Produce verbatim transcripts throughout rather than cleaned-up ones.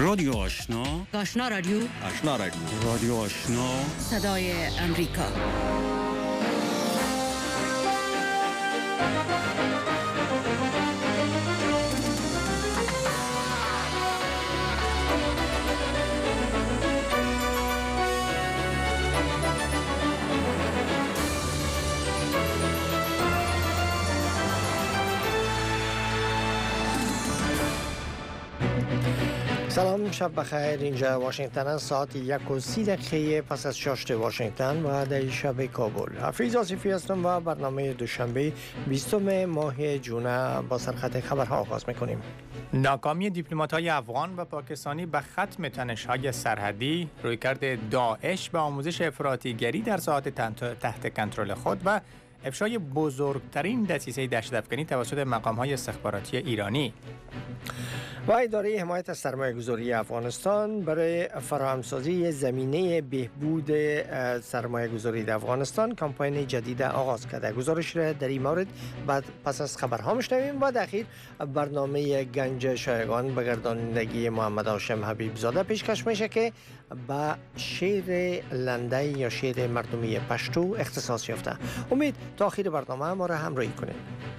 رادیو آشنا، آشنا رادیو آشنا رادیو رادیو آشنا، صدای امریکا. سلام، شب بخیر. اینجا واشنگتن است. ساعت یک و سی دقیقه پس از شاشت واشنگتن و در شب کابل. حفیظ آصفی هستم و برنامه دوشنبه بیستم ماه جون با سرخط خبرها آغاز میکنیم. ناکامی دیپلمات‌های افغان و پاکستانی به ختم تنش‌های سرحدی، رویکرد داعش به آموزش افراطیگری در ساحات تحت کنترل خود و افشای بزرگترین دسیسه دهشت‌افکنی توسط مقام‌های استخباراتی ایرانی. و اداره حمایت از سرمایه‌گذاری افغانستان برای فراهمسازی زمینه بهبود سرمایه‌گذاری در افغانستان کمپین جدید آغاز کرده. گزارش را در این مورد بعد پس از خبرها میشنویم و در اخیر برنامه گنج شایگان به گردانندگی محمد هاشم حبیب زاده پیشکش میشه که با شعر لنده یا شعر مردمی پشتو اختصاص یافته. امید تا آخر برنامه ما را همراهی کنید.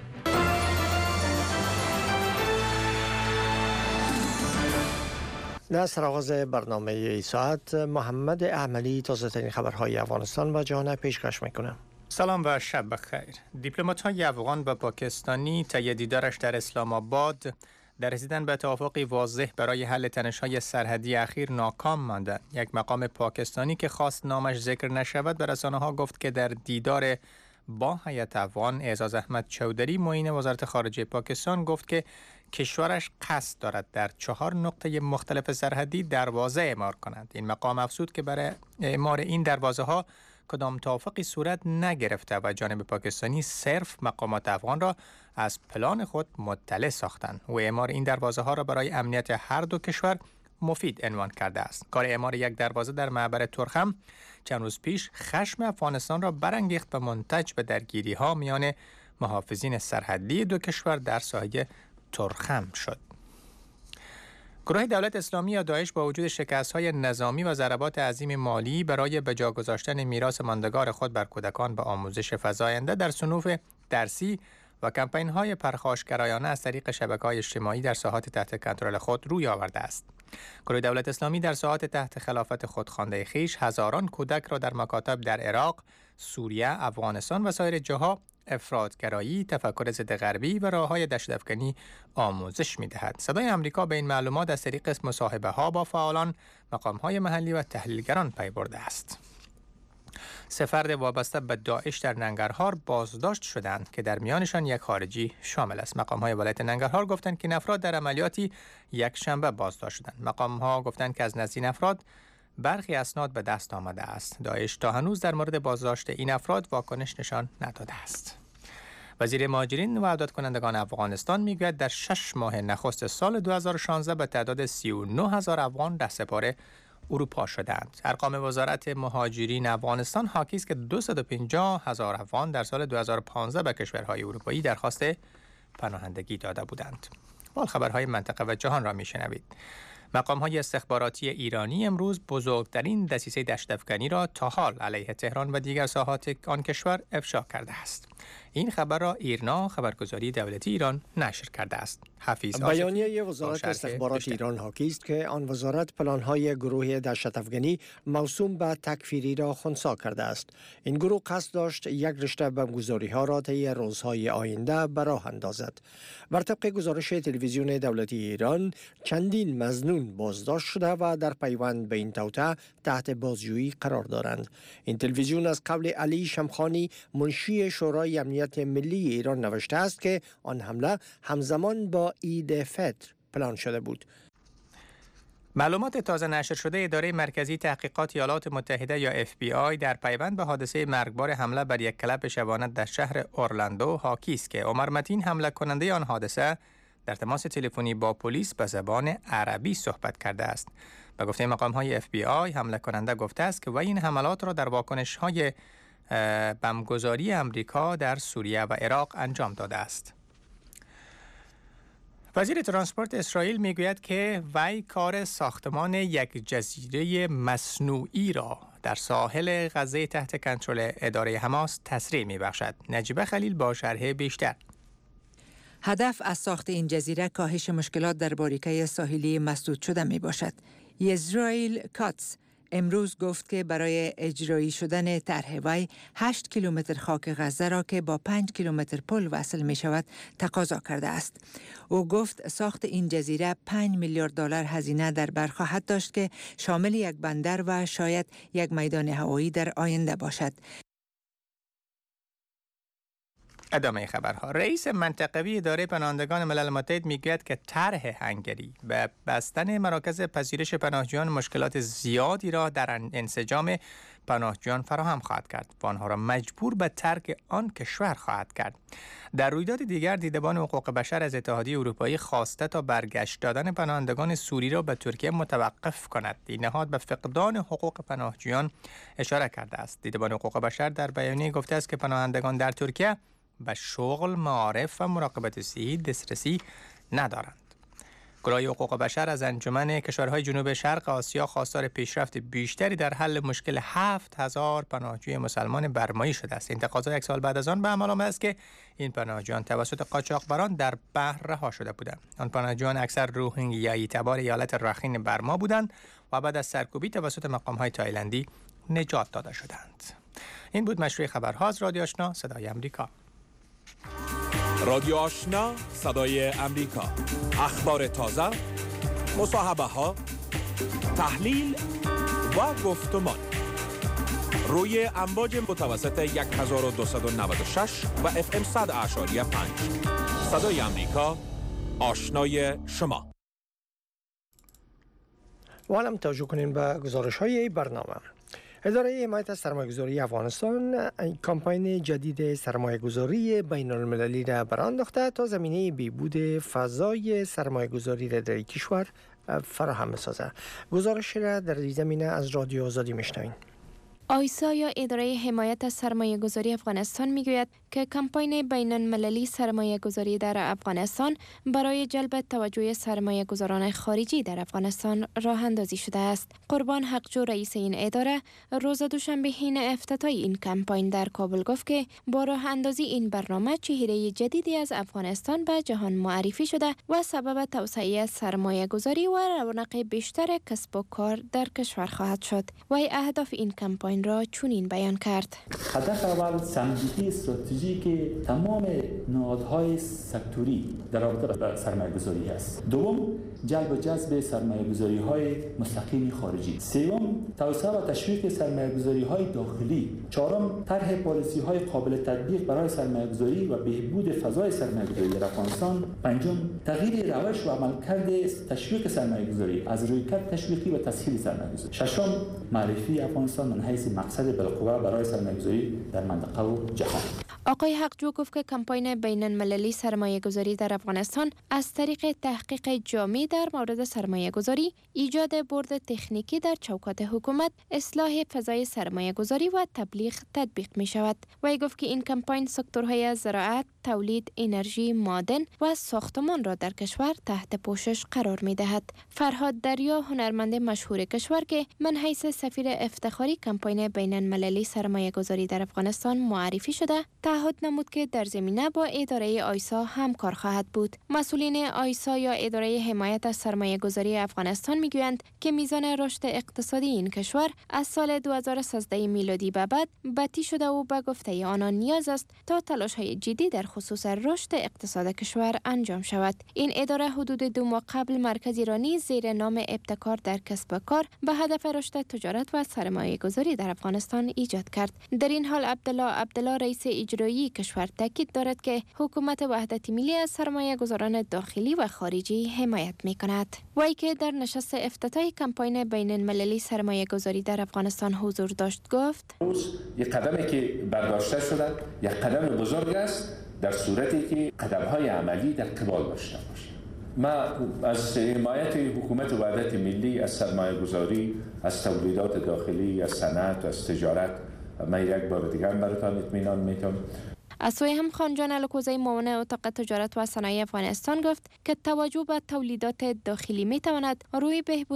در سرآغاز برنامه ای ساعت محمد احمدی تازه ترین خبرهای افغانستان و جهان پیشکش میکنه. سلام و شب بخیر. دیپلمات‌های افغان و پاکستانی طی دیدارش در اسلام آباد در رسیدن به توافقی واضح برای حل تنش‌های سرحدی اخیر ناکام ماندند. یک مقام پاکستانی که خواست نامش ذکر نشود به رسانه‌ها گفت که در دیدار با هیئت افغان، اعزاز احمد چودری معین وزارت خارجه پاکستان گفت که کشورش قصد دارد در چهار نقطه مختلف سرحدی دروازه اعمار کند. این مقام افزود که برای اعمار این دروازه ها کدام توافقی صورت نگرفته و جانب پاکستانی صرف مقامات افغان را از پلان خود مطلع ساختند و اعمار این دروازه ها را برای امنیت هر دو کشور مفید عنوان کرده است. کار اعمار یک دروازه در معبر ترخم چند روز پیش خشم افغانستان را برانگیخت و منتج به درگیری ها میان محافظین سرحدی دو کشور در ساحل ترخم شد. گروه دولت اسلامی یا داعش با وجود شکست‌های نظامی و ضربات عظیم مالی برای به جا گذاشتن میراث ماندگار خود بر کودکان به آموزش فزاینده در صنوف درسی و کمپین‌های پرخاشگرایانه از طریق شبکه‌های اجتماعی در ساحات تحت کنترل خود روی آورده است. گروه دولت اسلامی در ساحات تحت خلافت خود خوانده خویش هزاران کودک را در مکاتب در عراق، سوریه، افغانستان و سایر جاها افراطگرایی، تفکر ضد غربی و راه‌های دهشت‌افکنی آموزش می‌دهد. صدای آمریکا به این معلومات از طریق مصاحبه‌ها با فعالان، مقام‌های محلی و تحلیلگران پی برده است. سه فرد وابسته به داعش در ننگرهار بازداشت شدند که در میانشان یک خارجی شامل است. مقام‌های ولایت ننگرهار گفتند که این افراد در عملیاتی یک شنبه بازداشت شدند. مقام‌ها گفتند که از نزد این افراد برخی اسناد به دست آمده است. داعش تا هنوز در مورد بازداشت این افراد واکنش نشان نداده است. وزیر مهاجرین و عودت کنندگان افغانستان میگوید در شش ماه نخست سال دو هزار و شانزده به تعداد سی و نه هزار افغان رهسپار اروپا شدند. ارقام وزارت مهاجرین افغانستان حاکی است که دویست و پنجاه هزار افغان در سال دو هزار و پانزده به کشورهای اروپایی درخواست پناهندگی داده بودند. حال خبرهای منطقه و جهان را میشنوید. مقام‌های استخباراتی ایرانی امروز بزرگترین دسیسه دهشت‌افکنی را تا حال علیه تهران و دیگر ساحات آن کشور افشا کرده است. این خبر را ایرنا خبرگزاری دولتی ایران نشر کرده است. حفیظ بیانیه وزارت استخبارات ایران حاکی است که آن وزارت پلان‌های گروه دهشت‌افکنی موسوم به تکفیری را خنثی کرده است. این گروه قصد داشت یک رشته بمبگذاری‌ها را طی روزهای آینده به راه اندازد. بر طبق گزارش تلویزیون دولتی ایران، چندین مظنون بازداشت شده و در پیوند به این توطئه تحت بازجویی قرار دارند. این تلویزیون از قول علی شمخانی منشی شورای امنیت ملی ایران نوشته است که آن حمله همزمان با عید فطر پلان شده بود. معلومات تازه نشر شده اداره مرکزی تحقیقات ایالات متحده یا اف بی آی در پیوند به حادثه مرگبار حمله بر یک کلب شبانه در شهر اورلاندو حاکی است که عمر متین حمله کننده آن حادثه در تماس تلفنی با پلیس به زبان عربی صحبت کرده است. به گفته مقام‌های اف بی آی حمله کننده گفته است که وی این حملات را در واکنش‌های بمبگذاری امریکا در سوریه و عراق انجام داده است. وزیر ترانسپورت اسرائیل میگوید که وی کار ساختمان یک جزیره مصنوعی را در ساحل غزه تحت کنترل اداره حماس تسریع میبخشد. نجیبه خلیل با شرح بیشتر. هدف از ساخت این جزیره کاهش مشکلات در باریکه ساحلی مسدود شده می باشد. یزرائیل کاتس امروز گفت که برای اجرایی شدن طرح وی هشت کیلومتر خاک غزه را که با پنج کیلومتر پل وصل می شود تقاضا کرده است. او گفت ساخت این جزیره پنج میلیارد دلار هزینه در بر خواهد داشت که شامل یک بندر و شاید یک میدان هوایی در آینده باشد. ادامه خبرها. رئیس منطقوی اداره پناهندگان ملل متحد میگوید که طرح هنگری به بستن مراکز پذیرش پناهجویان مشکلات زیادی را در انسجام پناهجویان فراهم خواهد کرد و آنها را مجبور به ترک آن کشور خواهد کرد. در رویداد دیگر دیدبان حقوق بشر از اتحادیه اروپایی خواسته تا برگشت دادن پناهندگان سوری را به ترکیه متوقف کند. این نهاد به فقدان حقوق پناهجویان اشاره کرده است. دیدبان حقوق بشر در بیانیه گفته است که پناهندگان در ترکیه به شغل، معارف و مراقبت صحی دسترسی ندارند. گروه حقوق بشر از انجمن کشورهای جنوب شرق آسیا خواستار پیشرفت بیشتری در حل مشکل هفت هزار پناهجوی مسلمان برمایی شده است. این تقاضا یک سال بعد از آن به عمل آمده است که این پناهجویان توسط قاچاقبران در بحر رها شده بودند. آن پناهجویان اکثر روهینگیایی تبار ایالت راخین برما بودند و بعد از سرکوبی توسط مقام‌های تایلندی نجات داده شدند. این بود مشروع خبرها از رادیو آشنا صدای آمریکا. رادیو آشنا صدای امریکا، اخبار تازه، مصاحبه ها، تحلیل و گفتمان روی امواج متوسط هزار و دویست و نود و شش و اف ام صد اعشاری پنج. صدای امریکا، آشنای شما. و الان توجه کنیم به گزارش های برنامه. اداره حمایت از سرمایه‌گذاری افغانستان کمپاین جدید سرمایه‌گذاری بین‌المللی را برانداخته تا زمینه بهبود فضای سرمایه‌گذاری را در کشور فراهم بسازد. گزارش را در این زمینه از رادیو آزادی میشنوید. آیسا یا اداره حمایت از سرمایه گذاری افغانستان میگوید که کمپاین بین المللی سرمایه گذاری در افغانستان برای جلب توجه سرمایه گذاران خارجی در افغانستان راه اندازی شده است. قربان حقجو رئیس این اداره روز دوشنبه حین افتتاح این کمپاین در کابل گفت که با راه اندازی این برنامه چهره جدیدی از افغانستان به جهان معرفی شده و سبب توسعه سرمایه گذاری و رونق بیشتر کسب و کار در کشور خواهد شد. و اهداف این کمپاین را چنین بیان کرد. هدف اول سنجیدگی استراتژیک تمام نهادهای سکتوری در رابطه با سرمایه‌گذاری است. دوم، جلب و جذب سرمایه‌گذاری‌های مستقیم خارجی. سوم، توسعه و تشویق سرمایه‌گذاری‌های داخلی. چهارم، طرح پالیسی‌های قابل تطبیق برای سرمایه‌گذاری و بهبود فضای سرمایه‌گذاری در افغانستان. پنجم، تغییر روش و عملکرد تشویق سرمایه‌گذاری از رویکرد تشویقی و تسهیل سرمایه‌گذاری. ششم، معرفی افغانستان من حیث مقصد بالقوه برای سرمایه‌گذاری در منطقه و جهان. آقای حقجو گفت که کمپاین بین المللی سرمایه گذاری در افغانستان از طریق تحقیق جامع در مورد سرمایه گذاری، ایجاد برد تکنیکی در چوکات حکومت، اصلاح فضای سرمایه گذاری و تبلیغ تطبیق می شود. و گفت که این کمپاین سکتورهای زراعت، تولید انرژی معدن و ساختمان را در کشور تحت پوشش قرار می دهد. فرهاد دریا، هنرمند مشهور کشور که من حیث سفیر افتخاری کمپاین بین المللی سرمایه گذاری در افغانستان معرفی شده، تعهد نمود که در زمینه با اداره آیسا همکار خواهد بود. مسئولین آیسا یا اداره حمایت از سرمایه گذاری افغانستان میگویند که میزان رشد اقتصادی این کشور از سال دو هزار و سیزده میلادی به بعد بطی شده و به گفته آنان نیاز است تا تلاش‌های جدی در خصوص رشد اقتصاد کشور انجام شود. این اداره حدود دو ماه قبل مرکزی را نیز زیر نام ابتکار در کسب و کار به هدف رشد تجارت و سرمایه گذاری در افغانستان ایجاد کرد. در این حال عبدالله عبدالله رئیس اجرایی کشور تاکید دارد که حکومت وحدت ملی از سرمایه گذاران داخلی و خارجی حمایت می کند. وی که در نشست افتتاحی کمپاین بین المللی سرمایه گذاری در افغانستان حضور داشت گفت: یک قدمی که برداشته شده یک قدم بزرگ است در صورتی که قدم‌های عملی در قبال داشته باشه. ما از حمایت حکومت وحدت ملی از سرمایه گذاری، از تولیدات داخلی، از صنعت و از تجارت من یک بار دیگر براتان اطمینان میتونم. از سوی هم خانجان الکوزی معاون اتاق تجارت و صنایع افغانستان گفت که توجه به تولیدات داخلی می تواند روی بهبود